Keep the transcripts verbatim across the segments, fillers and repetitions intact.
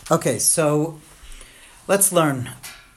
Okay, so let's learn.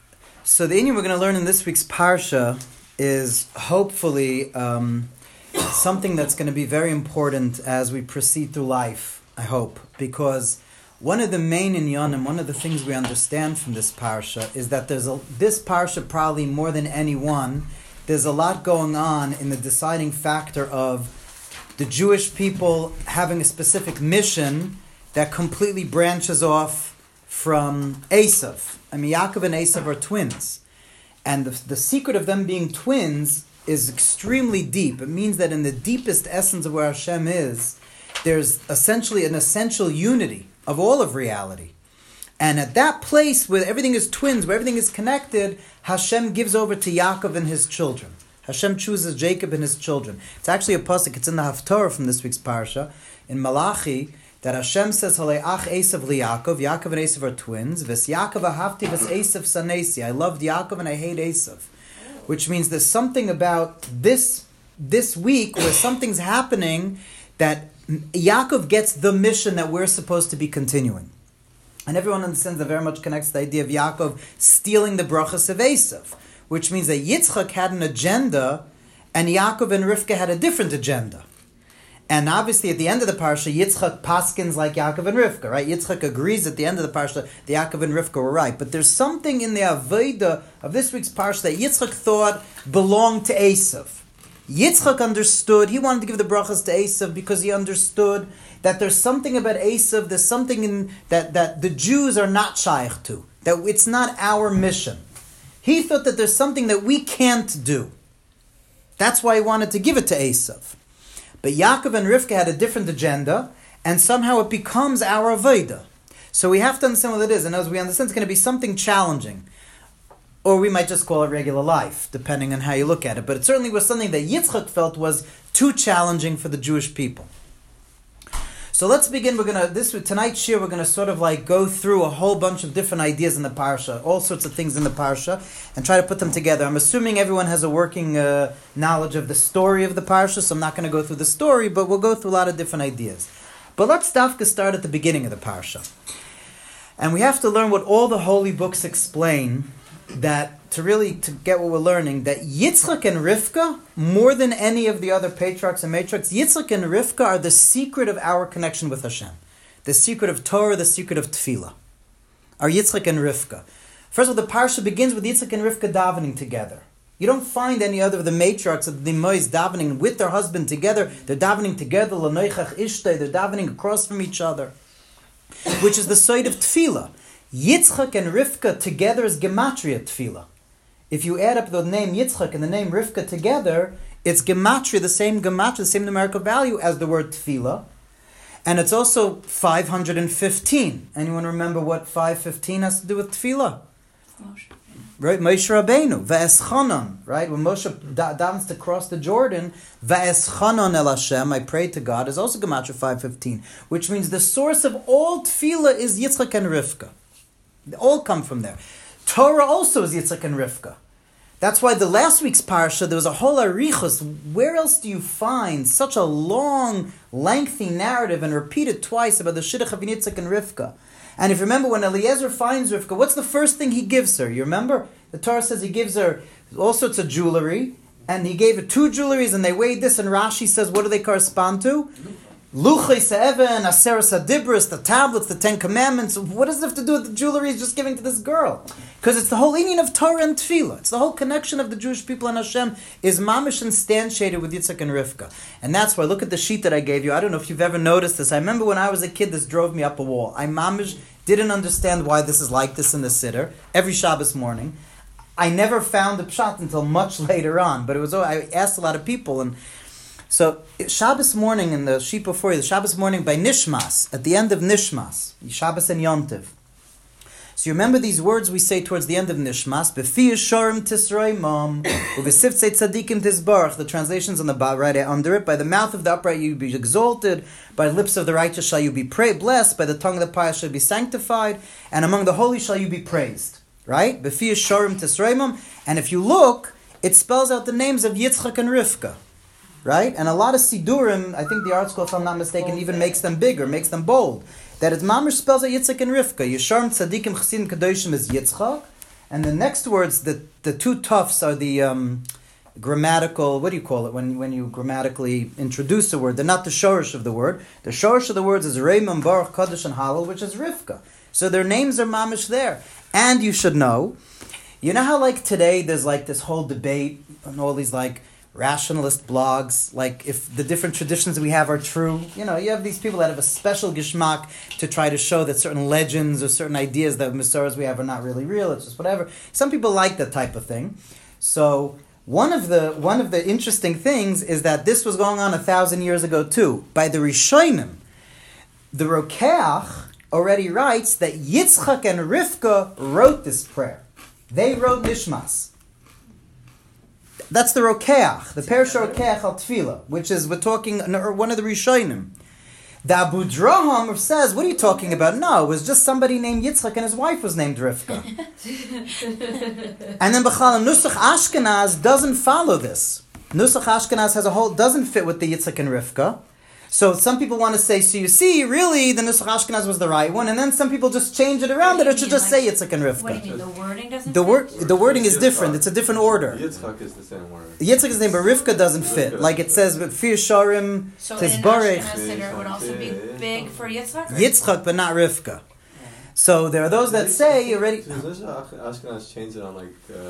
So the inyan we're going to learn in this week's parsha is hopefully um, something that's going to be very important as we proceed through life, I hope, because one of the main inyanim, one of the things we understand from this parsha is that there's a, this parsha probably more than any one, there's a lot going on in the deciding factor of the Jewish people having a specific mission that completely branches off from Esav. I mean, Yaakov and Esav are twins. And the, the secret of them being twins is extremely deep. It means that in the deepest essence of where Hashem is, there's essentially an essential unity of all of reality. And at that place where everything is twins, where everything is connected, Hashem gives over to Yaakov and his children. Hashem chooses Jacob and his children. It's actually a pasuk, it's in the Haftarah from this week's parsha, in Malachi, that Hashem says, Halei ach Esav li Yaakov, Yaakov and Esav are twins, Ves Yaakov ahavti ves Esav sanesi, I loved Yaakov and I hate Esav. Which means there's something about this, this week where something's happening that Yaakov gets the mission that we're supposed to be continuing. And everyone understands that very much connects to the idea of Yaakov stealing the brachas of Esav, which means that Yitzchak had an agenda and Yaakov and Rivka had a different agenda. And obviously, at the end of the parsha, Yitzchak paskins like Yaakov and Rivka, right? Yitzchak agrees at the end of the parsha that Yaakov and Rivka were right. But there's something in the Avodah of this week's parsha that Yitzchak thought belonged to Esav. Yitzchak understood, he wanted to give the brachas to Esav because he understood that there's something about Esav, there's something in that, that the Jews are not shaykh to, that it's not our mission. He thought that there's something that we can't do. That's why he wanted to give it to Esav. But Yaakov and Rivka had a different agenda, and somehow it becomes our avodah. So we have to understand what it is, and as we understand, it's going to be something challenging. Or we might just call it regular life, depending on how you look at it. But it certainly was something that Yitzchak felt was too challenging for the Jewish people. So let's begin. We're gonna this tonight's shir. We're gonna sort of like go through a whole bunch of different ideas in the parsha, all sorts of things in the parsha, and try to put them together. I'm assuming everyone has a working uh, knowledge of the story of the parsha, so I'm not going to go through the story, but we'll go through a lot of different ideas. But let's dafka start at the beginning of the parsha, and we have to learn what all the holy books explain. That to really to get what we're learning, that Yitzchak and Rivka, more than any of the other patriarchs and matriarchs, Yitzchak and Rivka are the secret of our connection with Hashem. The secret of Torah, the secret of Tefillah. Are Yitzchak and Rivka. First of all, the parsha begins with Yitzchak and Rivka davening together. You don't find any other of the matriarchs of the Mois davening with their husband together. They're davening together, L'noichach ishtay, they're davening across from each other, which is the side of Tefillah. Yitzchak and Rivka together is gematria tefillah. If you add up the name Yitzchak and the name Rivka together, it's gematria, the same gematria, the same numerical value as the word tefillah. And it's also five hundred fifteen. Anyone remember what five fifteen has to do with tefillah? Moshe. Right, Moshe Rabbeinu, Va'eschanon, right? When Moshe da- davens to cross the Jordan, Va'eschanon el Hashem, I prayed to God, is also gematria five fifteen, which means the source of all tefillah is Yitzchak and Rivka. They all come from there. Torah also is Yitzchak and Rivka. That's why the last week's parsha, there was a whole arichos. Where else do you find such a long, lengthy narrative and repeated twice about the shidduch of Yitzchak and Rivka? And if you remember, when Eliezer finds Rivka, what's the first thing he gives her? You remember? The Torah says he gives her all sorts of jewelry, and he gave her two jewelries, and they weighed this, and Rashi says, what do they correspond to? Luchei Se'even, Aseres HaDibros, the tablets, the Ten Commandments. What does it have to do with the jewelry he's just giving to this girl? Because it's the whole inyan of Torah and Tefillah. It's the whole connection of the Jewish people and Hashem is mamish instantiated with Yitzchak and Rivka. And that's why, look at the sheet that I gave you. I don't know if you've ever noticed this. I remember when I was a kid, this drove me up a wall. I mamish didn't understand why this is like this in the Siddur, every Shabbos morning. I never found the pshat until much later on. But it was I asked a lot of people, and so Shabbos morning in the sheet before you, the Shabbos morning by Nishmas, at the end of Nishmas, Shabbos and Yom Tov. So you remember these words we say towards the end of Nishmas, B'fi Yisharim Tisreimam, U'v'siftzei Tzadikim Tizbarach, the translations on the right under it, by the mouth of the upright you be exalted, by the lips of the righteous shall you be praised, blessed, by the tongue of the pious shall be sanctified, and among the holy shall you be praised. Right? B'fi Yisharim Tisreimam, and if you look, it spells out the names of Yitzchak and Rivka. Right? And a lot of Sidurim, I think the art school, if I'm not mistaken, even makes them bigger, makes them bold. that it mamish spells out Yitzchak and Rivka. Yesharim Tzadikim Chassidim Kadoshim is Yitzchak, and the next words, the the two tufs are the um, grammatical. What do you call it when when you grammatically introduce a word? They're not the shorish of the word. The shorish of the words is Reimam, Baruch, Kadosh, and Halal, which is Rivka. So their names are mamish there. And you should know, you know how like today there's like this whole debate on all these like rationalist blogs, like if the different traditions we have are true. You know, you have these people that have a special gishmak to try to show that certain legends or certain ideas that Masoras we have are not really real, it's just whatever. Some people like that type of thing. So one of the one of the interesting things is that this was going on a thousand years ago too. By the Rishonim, the Rokeach already writes that Yitzchak and Rivka wrote this prayer. They wrote Nishmas. That's the Rokeach, the Perish Rokeach al Tefillah, which is, we're talking, one of the Rishonim. The Abu Draham says, what are you talking about? No, it was just somebody named Yitzchak and his wife was named Rivka. And then B'chal, Nusach Ashkenaz doesn't follow this. Nusach Ashkenaz has a whole, doesn't fit with the Yitzchak and Rivka. So some people want to say, so you see, really, the Nusach Ashkenaz was the right one, and then some people just change it around that it should just like, say Yitzchak and Rivka. What do you mean, the wording doesn't the word, fit? The wording is different, it's a different order. Yitzchak is the same word. Yitzchak is the same, but Rivka doesn't fit. Rivka Like it says, Fir Sharim, So in an Tizbarech. Ashkenaz Siddur, it would also be big for Yitzchak? Or? Yitzchak, but not Rivka. So there are those that say already... So Ashkenaz changed it on like... Uh,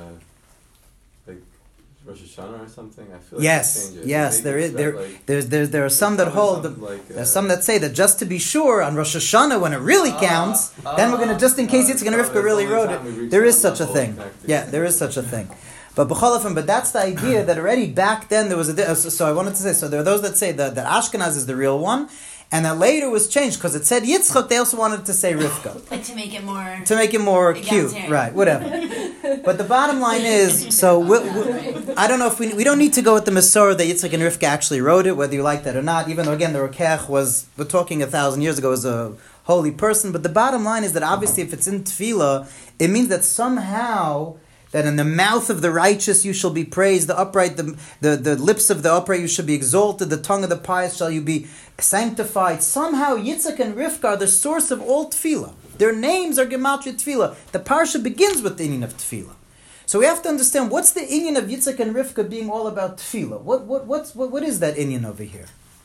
like Rosh Hashanah or something? I feel like yes, it. yes, there is there, like, there's there there are some that hold the, like, uh, there's some that say that just to be sure on Rosh Hashanah when it really uh, counts, uh, then we're gonna just in case uh, Yitzchak and Rivka the really only wrote time we it. reach There is that such a level, thing. exactly. Yeah, there is such a thing. But b'cholofim, but that's the idea that already back then there was a. So I wanted to say, so there are those that say that that Ashkenaz is the real one. And that later was changed because it said Yitzchak. They also wanted to say Rivka, like to make it more to make it more cute, right? Whatever. But the bottom line is, so we, we, I don't know if we we don't need to go with the Masorah that Yitzchak and Rivka actually wrote it, whether you like that or not. Even though again the Rokeach was, we're talking a thousand years ago, was a holy person. But the bottom line is that obviously if it's in Tefillah, it means that somehow. That in the mouth of the righteous you shall be praised, the upright, the, the, the lips of the upright you shall be exalted, the tongue of the pious shall you be sanctified. Somehow Yitzchak and Rivka are the source of all tefillah. Their names are Gematria Tefillah. The parsha begins with the inyan of tefillah. So we have to understand what's the inyan of Yitzchak and Rivka being all about tefillah. What, what, what's, what, what is that inyan over here?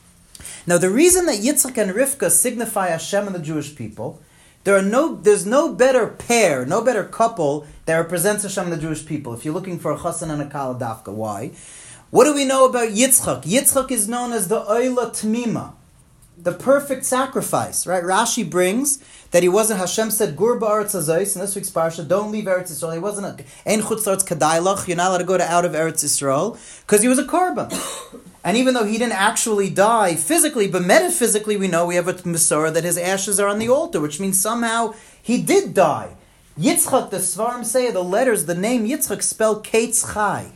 Now the reason that Yitzchak and Rivka signify Hashem and the Jewish people, There are no, there's no better pair, no better couple that represents Hashem and the Jewish people. If you're looking for a chassan and a kala dafka, why? What do we know about Yitzchak? Yitzchak is known as the Oila Tmima, the perfect sacrifice, right? Rashi brings that he wasn't, Hashem said, Gur ba'aretz hazos, in this week's parsha, don't leave Eretz Yisrael. He wasn't, a, Ein chutz la'aretz kadaylach, you're not allowed to go to out of Eretz Yisrael, because he was a korban. And even though he didn't actually die physically, but metaphysically we know we have a Masorah that his ashes are on the altar, which means somehow he did die. Yitzchak, the Svarim say, the letters, the name Yitzchak spell Ketz Chai,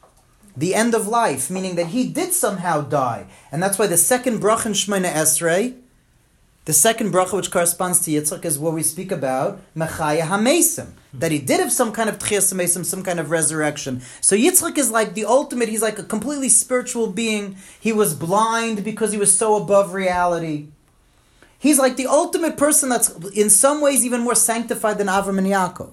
the end of life, meaning that he did somehow die. And that's why the second bracha in Shemona Esrei, the second bracha which corresponds to Yitzchak is where we speak about Mechaya HaMesim, that he did have some kind of Tchias HaMesim, some kind of resurrection. So Yitzchak is like the ultimate, he's like a completely spiritual being. He was blind because he was so above reality. He's like the ultimate person that's in some ways even more sanctified than Avram and Yaakov.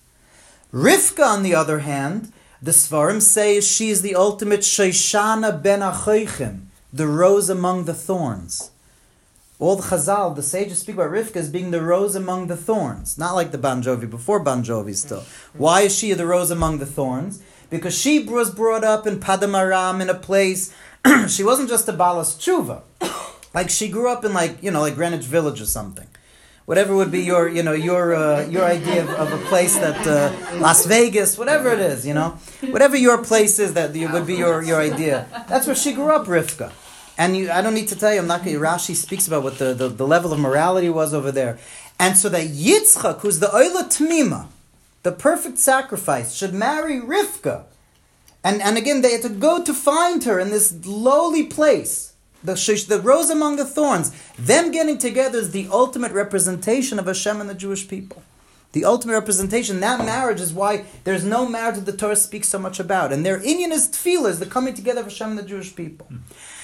Rivka, on the other hand, the Svarim say she is the ultimate Shoshana ben Achoichem, the rose among the thorns. All the Chazal, the sages speak about Rivka as being the rose among the thorns. Not like the Bon Jovi, before Bon Jovi still. Why is she the rose among the thorns? Because she was brought up in Padam Aram, in a place, she wasn't just a Balas Tshuva. Like she grew up in like, you know, like Greenwich Village or something. Whatever would be your, you know, your uh, your idea of, of a place that, uh, Las Vegas, whatever it is, you know. Whatever your place is that would be your, your idea. That's where she grew up, Rivka. And you, I don't need to tell you, I'm not going to, Rashi speaks about what the, the, the level of morality was over there. And so that Yitzchak, who's the Oila Tmima, the perfect sacrifice, should marry Rivka. And, and again, they had to go to find her in this lowly place, the, the rose among the thorns. Them getting together is the ultimate representation of Hashem and the Jewish people. The ultimate representation, that marriage is why there's no marriage that the Torah speaks so much about. And their inyan is tefillah, is the coming together of Hashem and the Jewish people.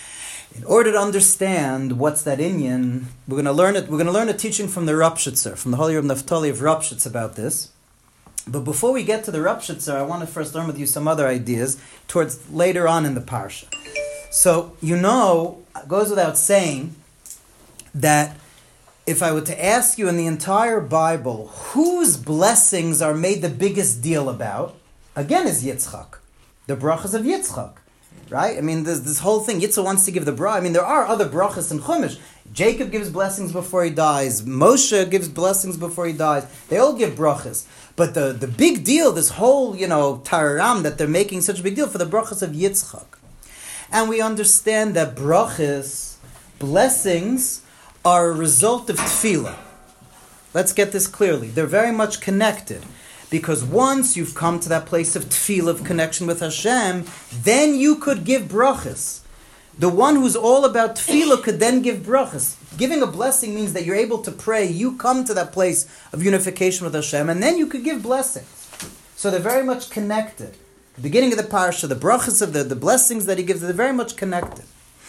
In order to understand what's that inyan, we're going to learn it. We're going to learn a teaching from the Ropshitzer, from the Holy Reb Naftali of Ropshitz about this. But before we get to the Ropshitzer, I want to first learn with you some other ideas towards later on in the parsha. So you know, it goes without saying that if I were to ask you in the entire Bible whose blessings are made the biggest deal about, again is Yitzchak, the brachas of Yitzchak. Right? I mean, there's this whole thing. Yitzhak wants to give the bracha. I mean, there are other brachas in Chumash. Jacob gives blessings before he dies. Moshe gives blessings before he dies. They all give brachas. But the, the big deal, this whole, you know, tararam that they're making such a big deal for the brachas of Yitzchak. And we understand that brachas, blessings, are a result of tefillah. Let's get this clearly. They're very much connected. Because once you've come to that place of tefillah, of connection with Hashem, then you could give brachas. The one who's all about tefillah could then give brachas. Giving a blessing means that you're able to pray. You come to that place of unification with Hashem, and then you could give blessings. So they're very much connected. The beginning of the parsha, the brachas of the, the blessings that he gives, they're very much connected.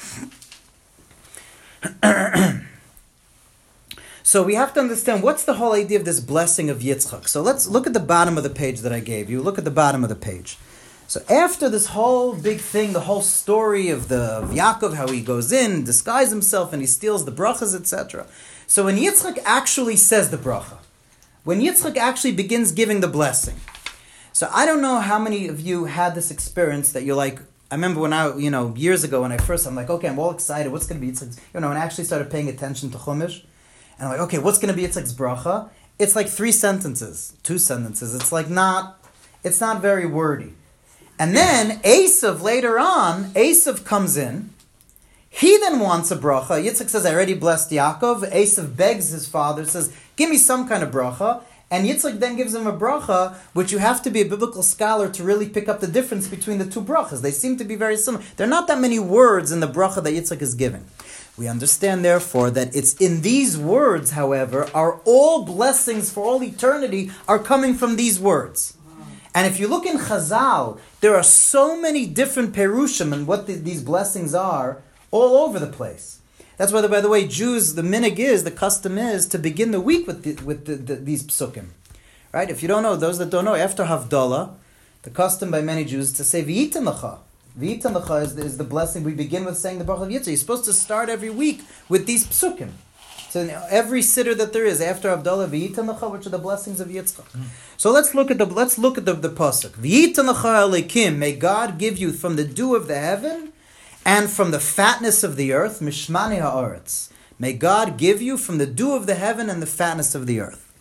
So we have to understand what's the whole idea of this blessing of Yitzchak. So let's look at the bottom of the page that I gave you. Look at the bottom of the page. So after this whole big thing, the whole story of the of Yaakov, how he goes in, disguises himself, and he steals the brachas, et cetera. So when Yitzchak actually says the bracha, when Yitzchak actually begins giving the blessing. So I don't know how many of you had this experience that you're like, I remember when I, you know, years ago when I first, I'm like, okay, I'm all excited. What's going to be Yitzchak? You know, when I actually started paying attention to Chumash, and I'm like, okay, what's going to be Yitzchak's bracha? It's like three sentences, two sentences. It's like not, it's not very wordy. And then Esav later on, Esav comes in. He then wants a bracha. Yitzchak says, I already blessed Yaakov. Esav begs his father, says, give me some kind of bracha. And Yitzchak then gives him a bracha, which you have to be a biblical scholar to really pick up the difference between the two brachas. They seem to be very similar. There are not that many words in the bracha that Yitzchak is giving. We understand, therefore, that it's in these words, however, are all blessings for all eternity are coming from these words. And if you look in Chazal, there are so many different perushim and what the, these blessings are all over the place. That's why, by the way, Jews, the minig is, the custom is, to begin the week with the, with the, the, these psukim. Right? If you don't know, those that don't know, after Havdalah, the custom by many Jews is to say, V'yitan lecha. V'yitan lecha is, is the blessing. We begin with saying the bracha of Yitzchak. You're supposed to start every week with these psukim. So every siddur that there is after Havdalah, V'yitan lecha, which are the blessings of Yitzchak. Mm. So let's look at the let's look at the, the pasuk. V'yitan lecha elikim. May God give you from the dew of the heaven and from the fatness of the earth, mishmani ha'aretz. May God give you from the dew of the heaven and the fatness of the earth.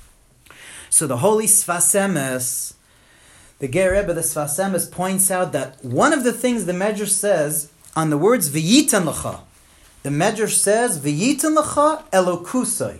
So the holy Sfas Emes, the Ger Rebbe, the Sfas Emes, points out that one of the things the Medrash says on the words V'yitan lecha, the Medrash says V'yitan lecha elokusai.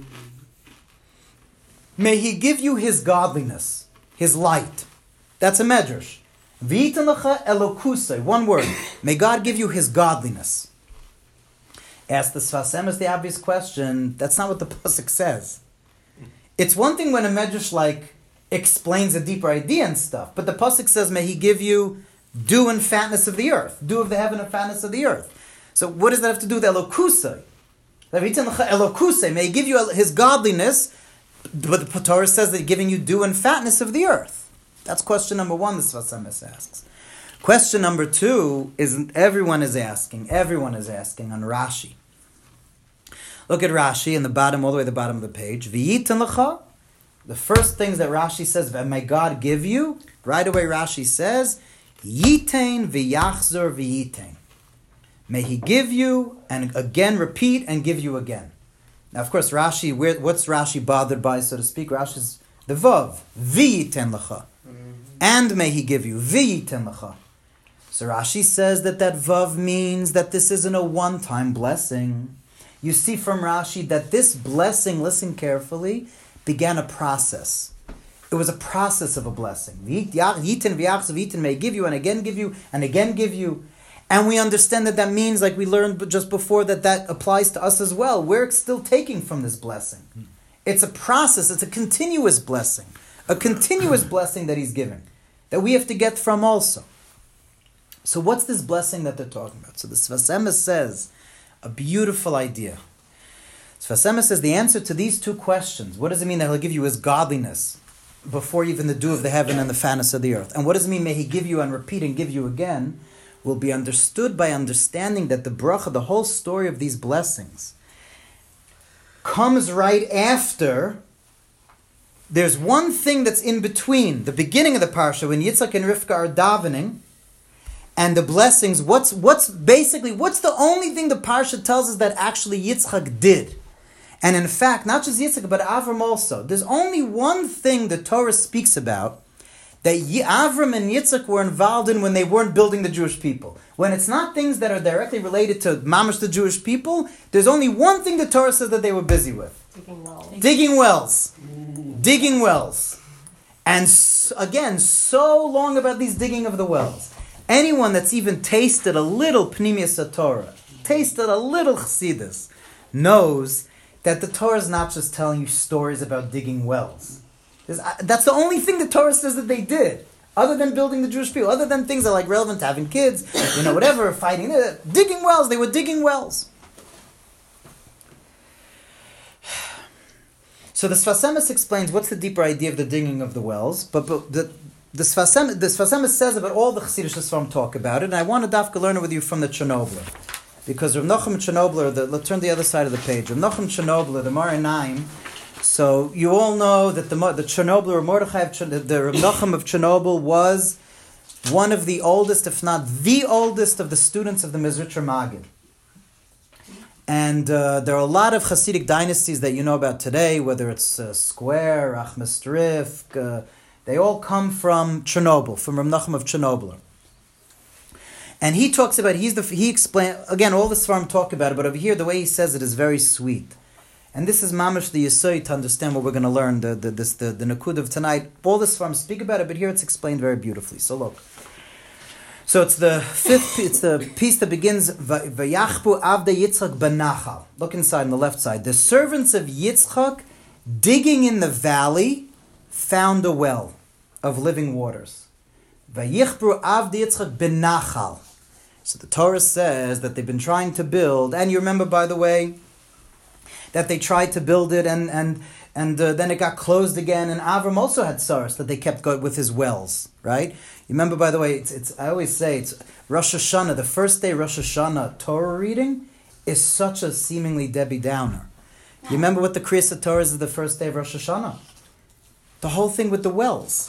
May He give you His godliness, His light. That's a Medrash. V'yitan lecha elokusai. One word. May God give you His godliness. Ask the Sfas Emes the obvious question. That's not what the pasuk says. It's one thing when a Medrash like explains a deeper idea and stuff, but the pasuk says, "May He give you dew and fatness of the earth, dew of the heaven and fatness of the earth." So, what does that have to do with elokusai? Elokusai. May He give you His godliness, but the Torah says that He's giving you dew and fatness of the earth. That's question number one. The Sfas Emes asks. Question number two is everyone is asking. Everyone is asking on Rashi. Look at Rashi in the bottom, all the way to the bottom of the page. V'yitan lecha. The first things that Rashi says, may God give you, right away Rashi says, Yitain v'yachzor v'yitain. May He give you, and again repeat, and give you again. Now, of course, Rashi, where, what's Rashi bothered by, so to speak? Rashi's the vav, v'yitain lecha. And may He give you, v'yitain lecha. So Rashi says that that vav means that this isn't a one-time blessing. You see from Rashi that this blessing, listen carefully, began a process. It was a process of a blessing. Yitin v'yachzav yitin, may give you and again give you and again give you. And we understand that that means, like we learned just before, that that applies to us as well. We're still taking from this blessing. It's a process. It's a continuous blessing. A continuous blessing that He's giving. That we have to get from also. So what's this blessing that they're talking about? So the Sfas Emes says a beautiful idea. Sfas Emes says the answer to these two questions, what does it mean that he'll give you his godliness before even the dew of the heaven and the fatness of the earth? And what does it mean may he give you and repeat and give you again? Will be understood by understanding that the bracha, the whole story of these blessings, comes right after. There's one thing that's in between the beginning of the parsha when Yitzchak and Rivka are davening and the blessings. What's what's basically what's the only thing the parsha tells us that actually Yitzchak did? And in fact, not just Yitzchak but Avram also. There's only one thing the Torah speaks about that Avram and Yitzchak were involved in when they weren't building the Jewish people. When it's not things that are directly related to mamash the Jewish people, there's only one thing the Torah says that they were busy with. Digging wells. Digging wells. Digging wells. And s- again, so long about these digging of the wells. Anyone that's even tasted a little Pnimius Torah, tasted a little Chassidus, knows that the Torah is not just telling you stories about digging wells. There's, uh, that's the only thing the Torah says that they did. Other than building the Jewish people, other than things that are like relevant to having kids, you know, whatever, fighting, uh, digging wells, they were digging wells. So the Sfas Emes explains what's the deeper idea of the digging of the wells, but, but the the Sfas Emes, the Sfas Emes says about all the Chassidish Sfarim talk about it, and I want to dafka learn it with you from the Chernobler. Because Rav Nachum Chernobler, the, let's turn to the other side of the page. Rav Nachum Chernobler, the Mar Naim. So you all know that the the Chernobler, or Mordechai of Chern, the Rav Nachum of Chernobyl was one of the oldest, if not the oldest, of the students of the Mizritcher Maggid. And uh, there are a lot of Hasidic dynasties that you know about today, whether it's uh, Square, Achmas Rifk, uh, they all come from Chernobyl, from Rav Nachum of Chernobyl. And he talks about, he's the, he explain again, all the Svarim talk about it, but over here, the way he says it is very sweet. And this is mamash the Yesod to understand what we're going to learn, the the this, the, the Nakud of tonight. All the Svarim speak about it, but here it's explained very beautifully. So look. So it's the fifth, it's the piece that begins, Vayachbu Avda Yitzchak Benachal. Look inside on the left side. The servants of Yitzchak, digging in the valley, found a well of living waters. Vayichbru Avda Yitzchak Benachal. So the Torah says that they've been trying to build, and you remember, by the way, that they tried to build it, and and and uh, then it got closed again, and Avram also had sorrows that they kept going with his wells, right? You remember, by the way, it's, it's I always say, it's Rosh Hashanah, the first day Rosh Hashanah Torah reading is such a seemingly Debbie Downer. You remember what the Kriyas Torah is of the first day of Rosh Hashanah? The whole thing with the wells.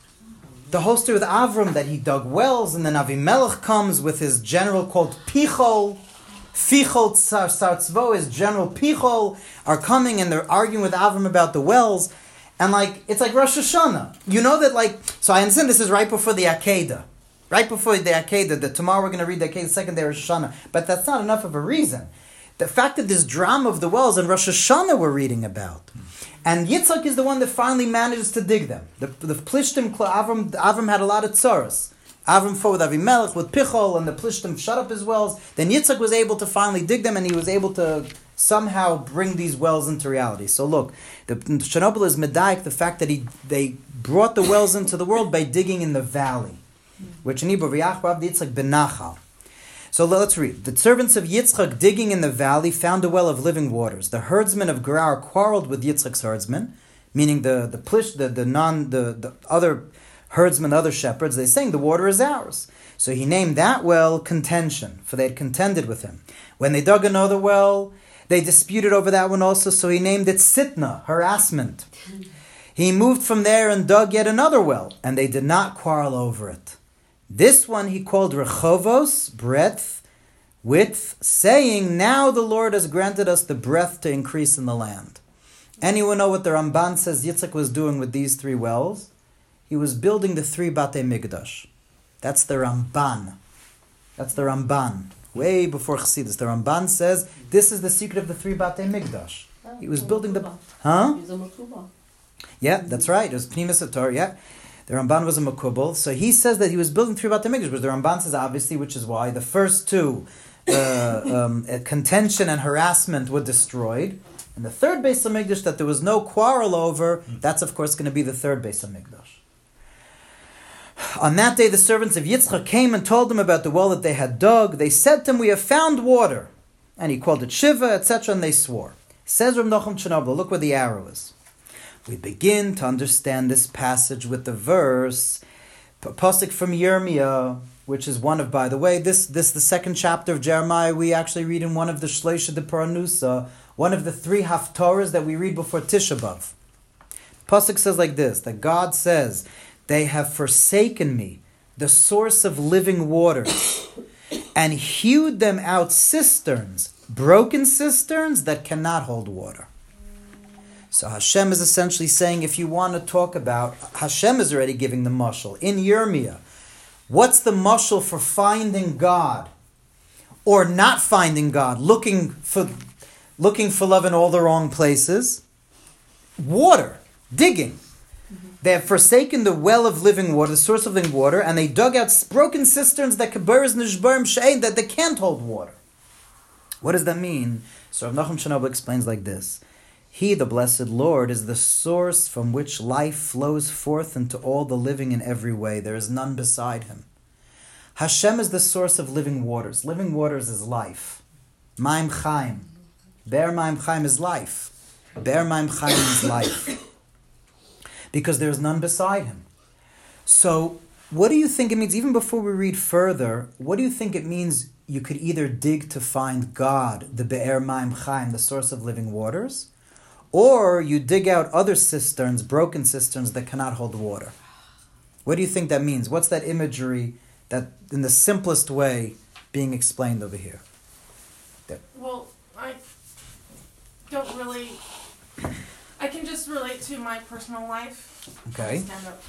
The whole story with Avram, that he dug wells, and then Avimelech comes with his general called Pichol. Fichol Sartzvo, his general Pichol, are coming and they're arguing with Avram about the wells. And like, it's like Rosh Hashanah. You know that like, so I understand this is right before the Akedah. Right before the Akedah, that tomorrow we're going to read the Akedah, the second day of Rosh Hashanah. But that's not enough of a reason. The fact that this drama of the wells in Rosh Hashanah we're reading about. And Yitzchak is the one that finally manages to dig them. The, the Plishtim, Avram, Avram had a lot of tzaras. Avram fought with Avimelech, with Pichol, and the Plishtim shut up his wells. Then Yitzchak was able to finally dig them, and he was able to somehow bring these wells into reality. So look, the Chernobyl is medayik, the fact that he they brought the wells into the world by digging in the valley, which in Hebrew, V'yachbav Yitzchak benachal. So let's read. The servants of Yitzchak digging in the valley found a well of living waters. The herdsmen of Gerar quarreled with Yitzchak's herdsmen, meaning the the plish, the the non the, the other herdsmen, other shepherds. They're saying the water is ours. So he named that well Contention, for they had contended with him. When they dug another well, they disputed over that one also, so he named it Sitna, harassment. He moved from there and dug yet another well, and they did not quarrel over it. This one he called Rechovos, breadth, width, saying, now the Lord has granted us the breadth to increase in the land. Anyone know what the Ramban says Yitzchak was doing with these three wells? He was building the three Batei Migdash. That's the Ramban. That's the Ramban. Way before Chassidus. The Ramban says, this is the secret of the three Batei Migdash. He was building the... Huh? Yeah, that's right. It was Pnimis Torah, yeah. The Ramban was a Makubal. So he says that he was building three Batei Migdash, but the Ramban says, obviously, which is why the first two, uh, um, contention and harassment, were destroyed. And the third Beis HaMikdash that there was no quarrel over, that's of course going to be the third Beis HaMikdash. On that day, the servants of Yitzchak came and told him about the well that they had dug. They said to him, "We have found water." And he called it Shiva, et cetera, and they swore. Says Rav Nachum Chernobyl, look where the arrow is. We begin to understand this passage with the verse, a pasuk from Yirmiyah, which is one of, by the way, this this the second chapter of Jeremiah, we actually read in one of the Shleisha de Paranusa, one of the three haftorahs that we read before Tisha B'Av. Pasuk says like this, that God says, "They have forsaken me, the source of living waters, and hewed them out cisterns, broken cisterns that cannot hold water." So Hashem is essentially saying, if you want to talk about, Hashem is already giving the mashal. In Yirmiyah, what's the mashal for finding God? Or not finding God, looking for looking for love in all the wrong places? Water, digging. They have forsaken the well of living water, the source of living water, and they dug out broken cisterns that that they can't hold water. What does that mean? So Rav Nachum Chernobyl explains like this. He, the blessed Lord, is the source from which life flows forth into all the living in every way. There is none beside him. Hashem is the source of living waters. Living waters is life. Maim Chaim. Be'er Maim Chaim is life. Be'er Maim Chaim is life. Because there is none beside him. So, what do you think it means? Even before we read further, what do you think it means you could either dig to find God, the Be'er Maim Chaim, the source of living waters, or you dig out other cisterns, broken cisterns that cannot hold water? What do you think that means? What's that imagery that, in the simplest way, being explained over here? There. Well, I don't really... I can just relate to my personal life. Okay. Stand up.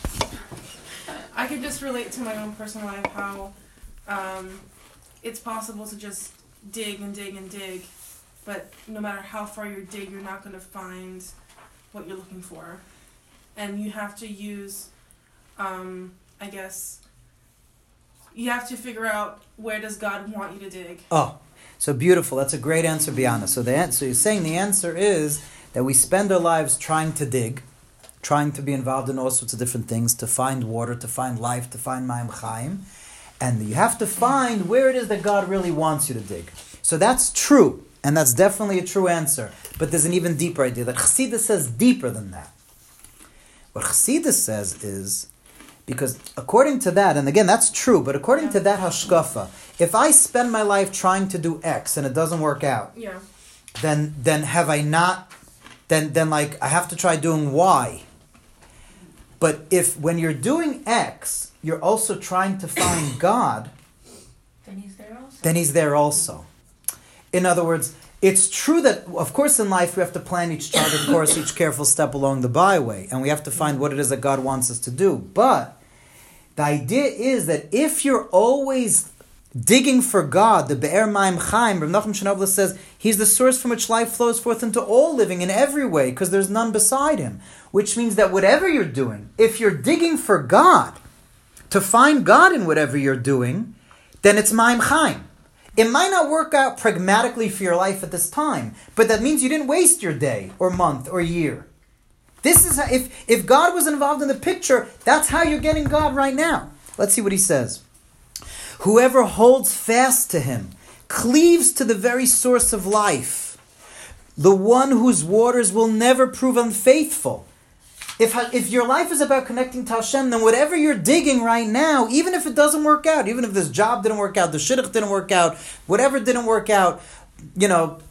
I can just relate to my own personal life how um, it's possible to just dig and dig and dig, but no matter how far you dig, you're not going to find what you're looking for. And you have to use, um, I guess, you have to figure out where does God want you to dig. Oh, so beautiful. That's a great answer, Biana. So, the an- so you're saying the answer is that we spend our lives trying to dig, trying to be involved in all sorts of different things, to find water, to find life, to find Maim Chaim. And you have to find where it is that God really wants you to dig. So that's true, and that's definitely a true answer. But there's an even deeper idea, that Chassidus says deeper than that. What Chassidus says is, because according to that, and again, that's true, but according yeah. to that hashkafa, if I spend my life trying to do X and it doesn't work out, yeah. then then have I not... Then, then, like, I have to try doing Y. But if, when you're doing X, you're also trying to find God, then he's there also. Then he's there also. In other words, it's true that, of course, in life we have to plan each charted course, each careful step along the byway, and we have to find what it is that God wants us to do. But the idea is that if you're always digging for God, the Be'er Maim Chaim, Rav Nachum Chernobyl says, he's the source from which life flows forth into all living in every way, because there's none beside him. Which means that whatever you're doing, if you're digging for God, to find God in whatever you're doing, then it's Maim Chaim. It might not work out pragmatically for your life at this time, but that means you didn't waste your day, or month, or year. This is how, if, if God was involved in the picture, that's how you're getting God right now. Let's see what he says. Whoever holds fast to him cleaves to the very source of life, the one whose waters will never prove unfaithful. If, if your life is about connecting to Hashem, then whatever you're digging right now, even if it doesn't work out, even if this job didn't work out, the shidduch didn't work out, whatever didn't work out, you know,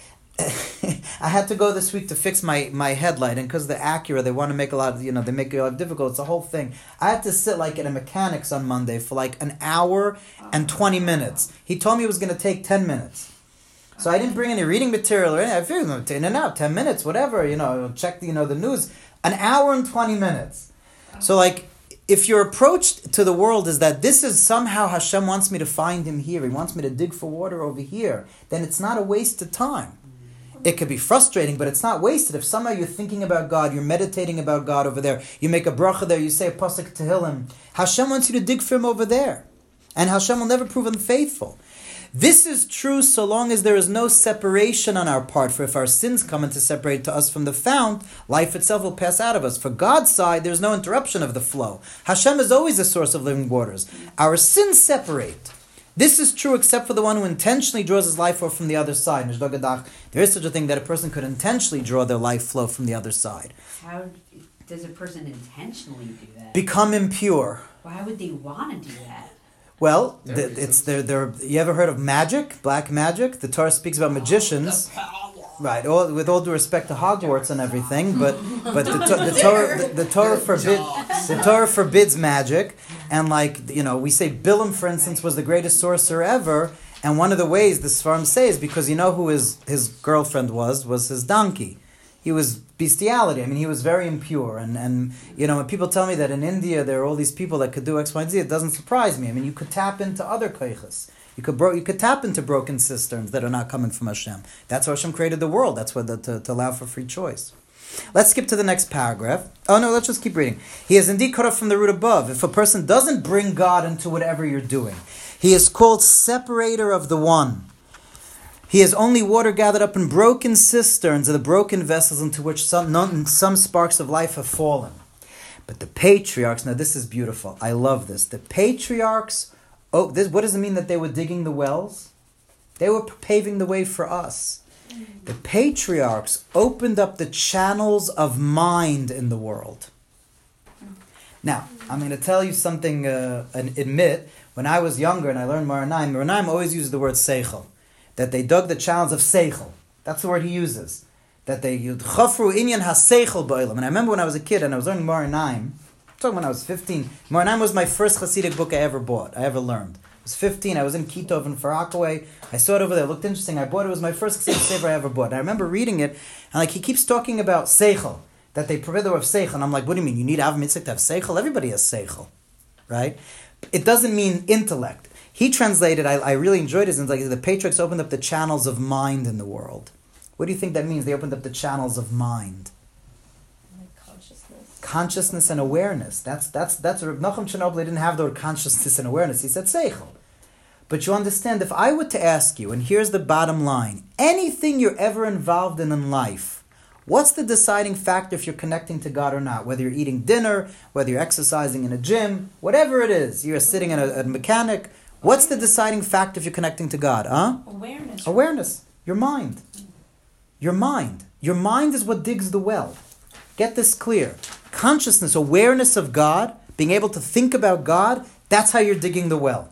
I had to go this week to fix my, my headlight, and because the Acura, they want to make a lot of, you know, they make it a lot difficult. It's a whole thing. I had to sit like at a mechanics on Monday for like an hour and twenty minutes. He told me it was going to take ten minutes. So I didn't bring any reading material or anything. I figured it was in and out, ten minutes, whatever, you know, check the, you know, the news. An hour and twenty minutes. So like, if your approach to the world is that this is somehow Hashem wants me to find him here, he wants me to dig for water over here, then it's not a waste of time. It could be frustrating, but it's not wasted. If somehow you're thinking about God, you're meditating about God over there, you make a bracha there, you say a pasuk Tehillim, Hashem wants you to dig for him over there. And Hashem will never prove unfaithful. This is true so long as there is no separation on our part. For if our sins come in to separate to us from the fount, life itself will pass out of us. For God's side, there's no interruption of the flow. Hashem is always a source of living waters. Our sins separate. This is true except for the one who intentionally draws his life flow from the other side. There is such a thing that a person could intentionally draw their life flow from the other side. How does a person intentionally do that? Become impure. Why would they want to do that? Well, th- it's there. There. You ever heard of magic? Black magic. The Torah speaks about magicians. Right, all, with all due respect to Hogwarts and everything, but but the, to, the Torah the, the Torah forbid the Torah forbids magic, and like you know we say Bilam, for instance, was the greatest sorcerer ever, and one of the ways the Sfarim say is because you know who his his girlfriend was was his donkey. He was bestiality. I mean, he was very impure, and and you know when people tell me that in India there are all these people that could do X, Y, and Z, it doesn't surprise me. I mean, you could tap into other koiches. You could bro- you could tap into broken cisterns that are not coming from Hashem. That's how Hashem created the world. That's what the, to, to allow for free choice. Let's skip to the next paragraph. Oh no, let's just keep reading. He is indeed cut off from the root above. If a person doesn't bring God into whatever you're doing, he is called separator of the one. He is only water gathered up in broken cisterns, or the broken vessels into which some, none, some sparks of life have fallen. But the patriarchs, now this is beautiful. I love this. The patriarchs. Oh, this, what does it mean that they were digging the wells? They were paving the way for us. The patriarchs opened up the channels of mind in the world. Now, I'm going to tell you something, uh, and admit, when I was younger and I learned Maranaim, Maranaim always uses the word seichel, that they dug the channels of seichel. That's the word he uses. That they used chafru inyan ha-seichel ba'olam. And I remember when I was a kid and I was learning Maranaim, I'm talking when I was fifteen. Maranaim was my first Hasidic book I ever bought, I ever learned. I was fifteen, I was in Kitov in Far Rockaway. I saw it over there, it looked interesting. I bought it, it was my first Hasidic sefer I ever bought. And I remember reading it, and like he keeps talking about seichel, that they provide the word of seichel. And I'm like, what do you mean? You need Av Mitzvah to have seichel? Everybody has seichel, right? It doesn't mean intellect. He translated, I, I really enjoyed it, and like the patriarchs opened up the channels of mind in the world. What do you think that means? They opened up the channels of mind. Consciousness and awareness. That's that's that's Reb Nachum Chernobyl didn't have the word consciousness and awareness. He said seichel. But you understand, if I were to ask you, and here's the bottom line, anything you're ever involved in in life, what's the deciding factor if you're connecting to God or not? Whether you're eating dinner, whether you're exercising in a gym, whatever it is, you're sitting in a, a mechanic, what's the deciding factor if you're connecting to God? Huh? Awareness. Awareness. Your mind. Your mind. Your mind is what digs the well. Get this clear. Consciousness, awareness of God, being able to think about God, that's how you're digging the well.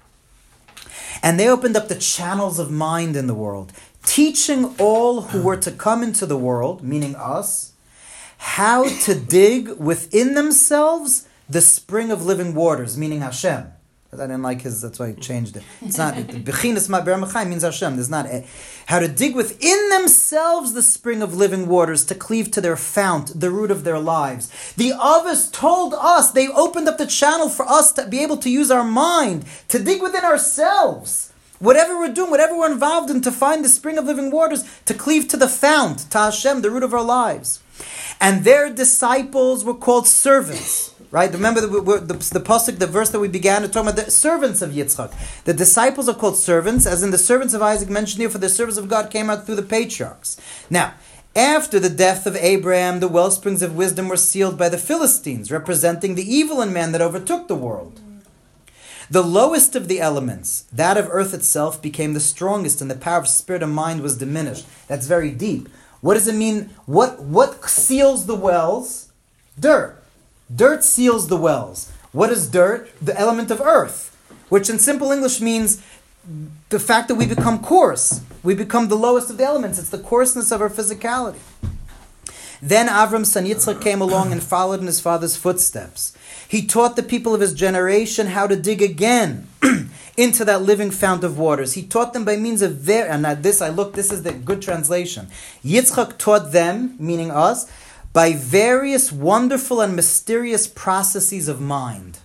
And they opened up the channels of mind in the world, teaching all who were to come into the world, meaning us, how to dig within themselves the spring of living waters, meaning Hashem. I didn't like his, that's why I changed it. It's not, Bechinas Ber Machai means Hashem. There's not, a, how to dig within themselves the spring of living waters, to cleave to their fount, the root of their lives. The Avos told us, they opened up the channel for us to be able to use our mind, to dig within ourselves. Whatever we're doing, whatever we're involved in, to find the spring of living waters, to cleave to the fount, to Hashem, the root of our lives. And their disciples were called servants. Right? Remember the, the, the pasuk, the verse that we began to talk about, the servants of Yitzchak. The disciples are called servants, as in the servants of Isaac mentioned here, for the servants of God came out through the patriarchs. Now, after the death of Abraham, the well springs of wisdom were sealed by the Philistines, representing the evil in man that overtook the world. The lowest of the elements, that of earth itself, became the strongest, and the power of spirit and mind was diminished. That's very deep. What does it mean? What, what seals the wells? Dirt. Dirt seals the wells. What is dirt? The element of earth, which in simple English means the fact that we become coarse. We become the lowest of the elements. It's the coarseness of our physicality. Then Avram son Yitzchak came along and followed in his father's footsteps. He taught the people of his generation how to dig again into that living fount of waters. He taught them by means of ver- and this I look, this is the good translation. Yitzchak taught them, meaning us, by various wonderful and mysterious processes of mind.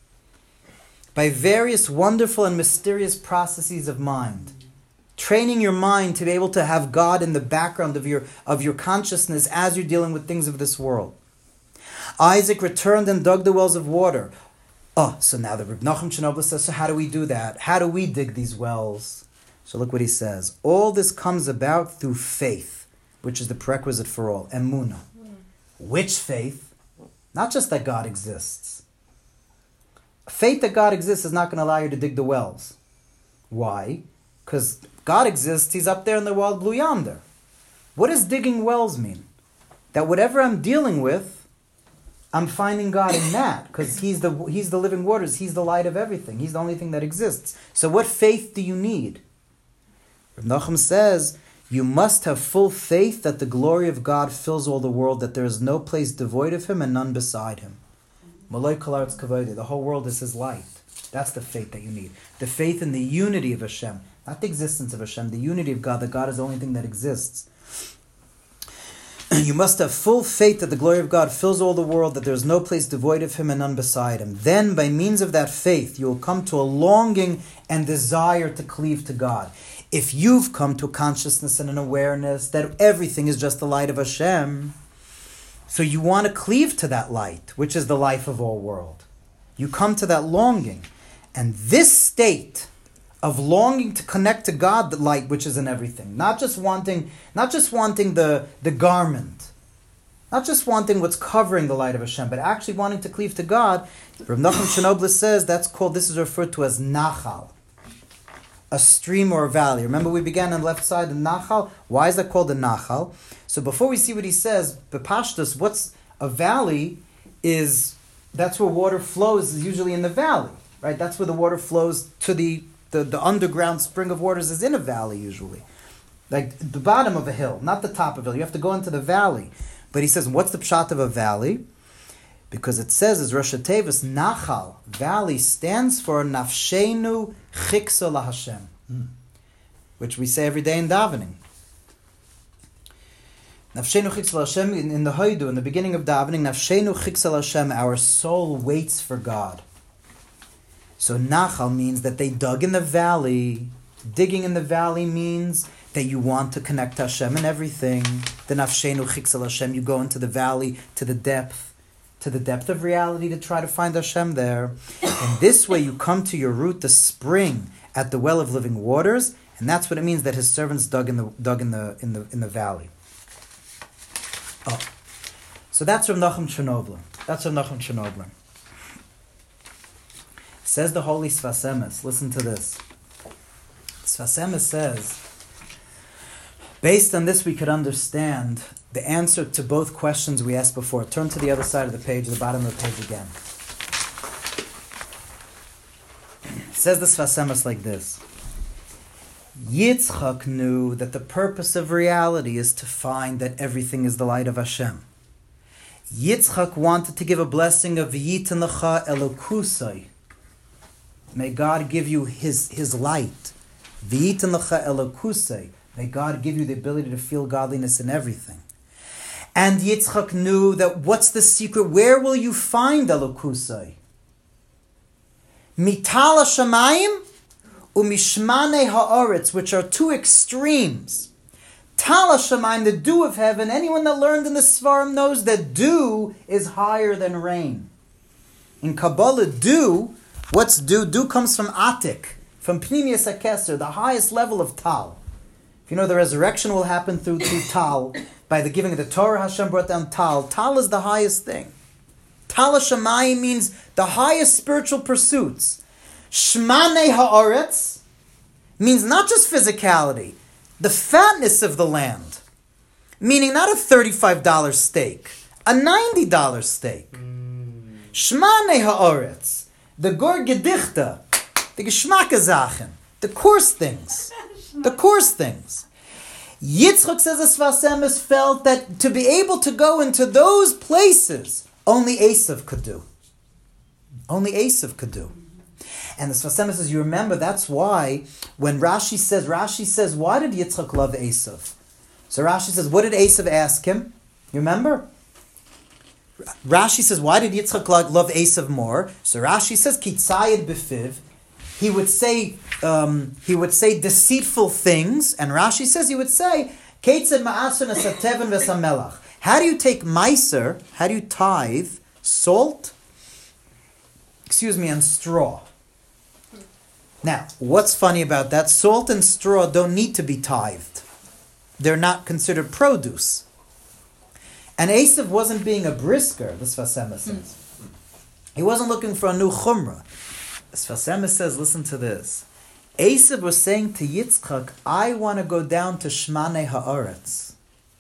By various wonderful and mysterious processes of mind. Training your mind to be able to have God in the background of your, of your consciousness as you're dealing with things of this world. Isaac returned and dug the wells of water. Oh, so now the Reb Nachum Chernobyl says, so how do we do that? How do we dig these wells? So look what he says. All this comes about through faith, which is the prerequisite for all. Emunah. Which faith? Not just that God exists. Faith that God exists is not going to allow you to dig the wells. Why? Because God exists, he's up there in the wild blue yonder. What does digging wells mean? That whatever I'm dealing with, I'm finding God in that, because he's the he's the living waters, he's the light of everything, he's the only thing that exists. So what faith do you need? Reb Nachum says, you must have full faith that the glory of God fills all the world, that there is no place devoid of him and none beside him. Malay Kalar's Kavayde, the whole world is his light. That's the faith that you need. The faith in the unity of Hashem, not the existence of Hashem, the unity of God, that God is the only thing that exists. You must have full faith that the glory of God fills all the world, that there is no place devoid of him and none beside him. Then, by means of that faith, you will come to a longing and desire to cleave to God. If you've come to a consciousness and an awareness that everything is just the light of Hashem, so you want to cleave to that light, which is the life of all world. You come to that longing. And this state of longing to connect to God, the light which is in everything, not just wanting, not just wanting the, the garment, not just wanting what's covering the light of Hashem, but actually wanting to cleave to God, Reb Nachum Chernobyl says that's called, this is referred to as nachal, a stream or a valley. Remember we began on the left side, the nachal. Why is that called a nachal? So before we see what he says, bepashtus, what's a valley is, that's where water flows, is usually in the valley, right? That's where the water flows to the The, the underground spring of waters is in a valley usually. Like the bottom of a hill, not the top of a hill. You have to go into the valley. But he says, what's the pshat of a valley? Because it says, as Rosh Tevis, Nachal, valley, stands for Nafshenu Chiksa LaHashem, which we say every day in davening. Nafshenu Chiksa LaHashem, in, in the Hoidu, in the beginning of davening, Nafshenu Chiksa LaHashem, our soul waits for God. So Nachal means that they dug in the valley. Digging in the valley means that you want to connect to Hashem and everything. The Nafshenu Chiksel Hashem, you go into the valley, to the depth, to the depth of reality to try to find Hashem there. And this way you come to your root, the spring, at the well of living waters, and that's what it means that his servants dug in the dug in the in the in the valley. Oh. So that's from Nachum Chernobyl. That's from Nachum Chernobyl. Says the holy Sfas Emes, listen to this. Sfas Emes says, based on this we could understand the answer to both questions we asked before. Turn to the other side of the page, the bottom of the page again. Says the Sfas Emes like this. Yitzchak knew that the purpose of reality is to find that everything is the light of Hashem. Yitzchak wanted to give a blessing of V'yitin lecha elokusai. May God give you His His light. V'yitin lecha elokusei. May God give you the ability to feel godliness in everything. And Yitzchak knew that what's the secret? Where will you find elokusei? Mital hashamayim umishmane haaretz, which are two extremes. Tal hashamayim, the dew of heaven. Anyone that learned in the Svarim knows that dew is higher than rain. In Kabbalah, dew. What's dew? Dew comes from Atik, from Pnimius HaKeser, the highest level of Tal. If you know, the resurrection will happen through, through Tal. By the giving of the Torah, Hashem brought down Tal. Tal is the highest thing. Tal HaShamayim means the highest spiritual pursuits. Shmanei Ha'aretz means not just physicality, the fatness of the land. Meaning not a thirty-five dollars steak, a ninety dollars steak. Shmanei Ha'aretz. The Gor Gedichte, the Geschmacke Sachen, the coarse things, the coarse things. Yitzchak, says as Sfas Emes, felt that to be able to go into those places, only Esav could do. Only Esav could do. And the Sfas Emes says, you remember, that's why when Rashi says, Rashi says, why did Yitzchak love Esav? So Rashi says, what did Esav ask him? You remember? Rashi says, why did Yitzchak love Esav more? So Rashi says, Kitzayid befiv. He would say, um, he would say deceitful things, and Rashi says he would say, Keitzed ma'asun asateven v'samelach. How do you take meiser? How do you tithe salt excuse me, and straw. Now, what's funny about that? Salt and straw don't need to be tithed. They're not considered produce. And Esav wasn't being a brisker, the Sfas Emes says. He wasn't looking for a new chumrah. The Sfas Emes says, listen to this. Esav was saying to Yitzchak, I want to go down to Shmanei Haaretz.